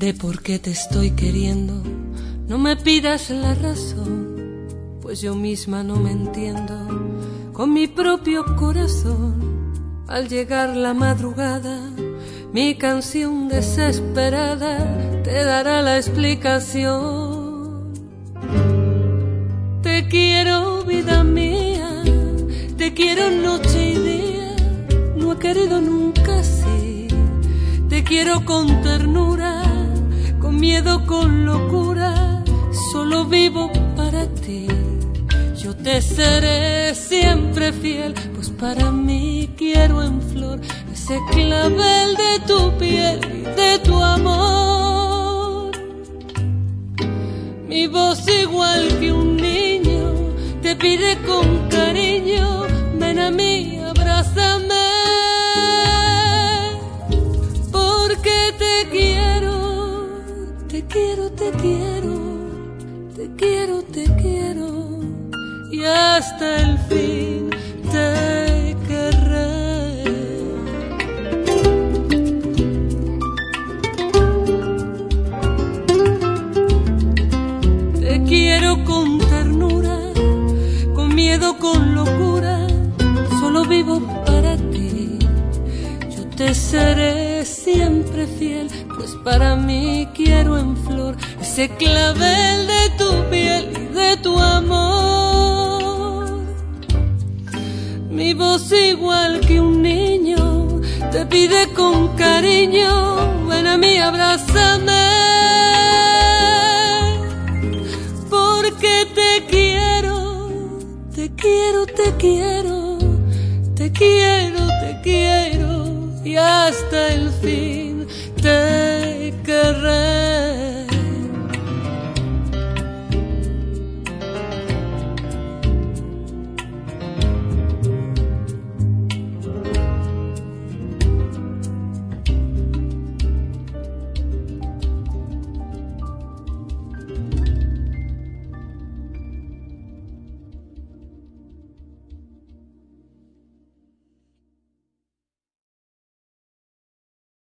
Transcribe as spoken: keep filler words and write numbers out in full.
de por qué te estoy queriendo. No me pidas la razón, pues yo misma no me entiendo. Con mi propio corazón, al llegar la madrugada, mi canción desesperada te dará la explicación. Te quiero, vida mía, te quiero noche y día, no he querido nunca así. Te quiero con ternura, con miedo, con locura, solo vivo para ti. Yo te seré siempre fiel, pues para mí quiero en flor ese clavel de tu piel y de tu amor. Mi voz igual que un niño te pide con cariño, ven a mí, abrázame. Porque te quiero, te quiero, te quiero, te quiero, te quiero, y hasta el fin te querré. Te quiero con ternura, con miedo, con locura, solo vivo para ti. Yo te seré siempre fiel, pues para mí quiero en flor ese clavel de tu piel y de tu amor. Mi voz igual que un niño te pide con cariño, ven a mí, abrázame. Porque te quiero, te quiero, te quiero, te quiero, te quiero, y hasta el fin te querré.